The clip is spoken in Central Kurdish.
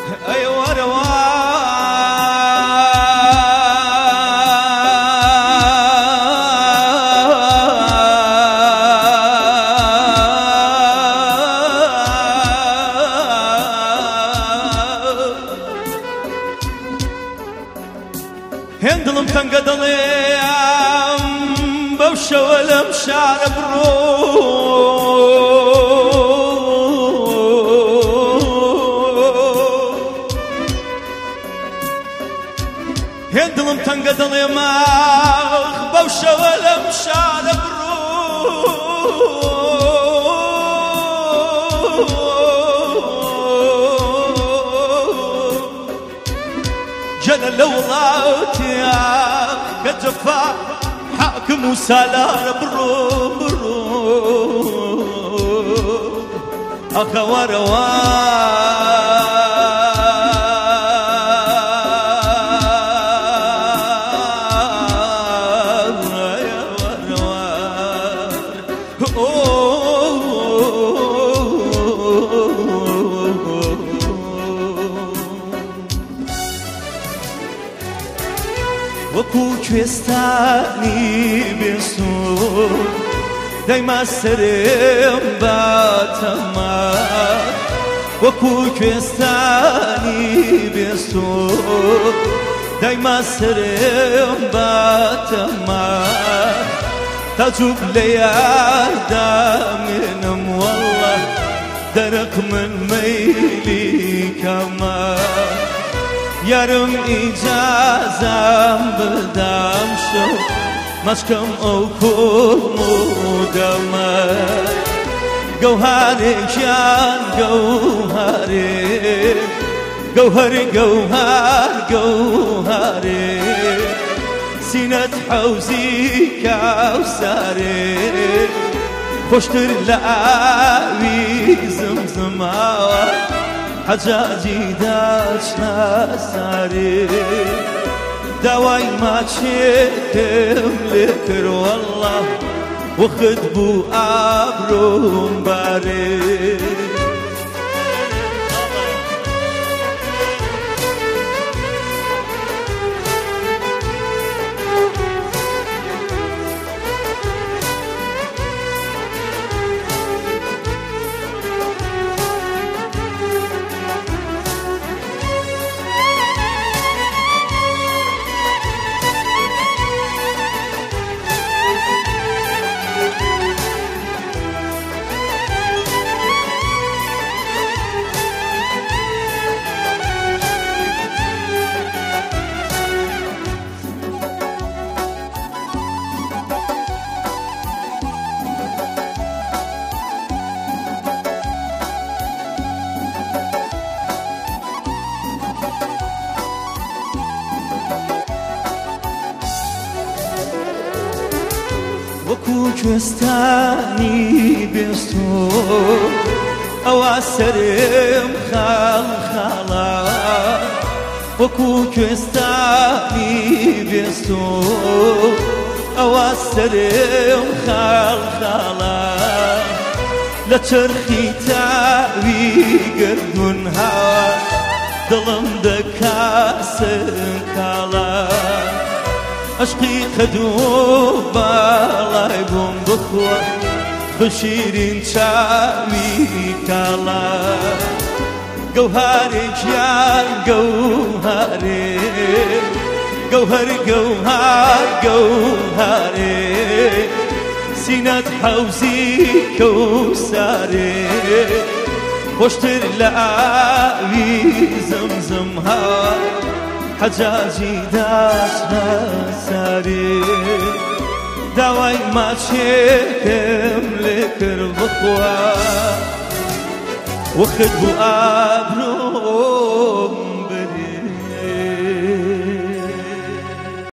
أيوة روان هندلم تنقدليم بوشة ولا مشار هندلم تنقدليم بوشة ولا مشار جنى لوضعتي قد جفا حاكم وسالار برو أخوى وەکو کوێستانی بێسوود دایما سرم باتەما وەکو کوێستانی بێسوود دایما سرم باتەما تاجوب لە یادا منم وەڵڵە دەرەق من مەیلی کەما yarım icazam bıdam şu maskım okumu dama gevhari can gevhari gevhari gevhari sinet havzi kavsari hoştur la'avi zımzıma حجاجي داشنا ساري دواي ما تشكم لكر والله وخد بو عبرهم باري وەکو کوێستانی بێسوود ئەوا سەرم خاڵخاڵە وەکو کوێستانی بێسوود ئەوا سەرم خاڵخاڵە لە چرخی تاوی گردون هەوا دڵم دەکاسن کاڵە عشقی قدو بالای بوم بخوا بشیرین چاوی کالا گوهری جان گوهری گوهری گوهری سینت حوزی کوساری خوشتر لعاوی زمزم ها حجاجي داشنا ساري دواي ما تشكم لكر بخوا وخد بو أبروم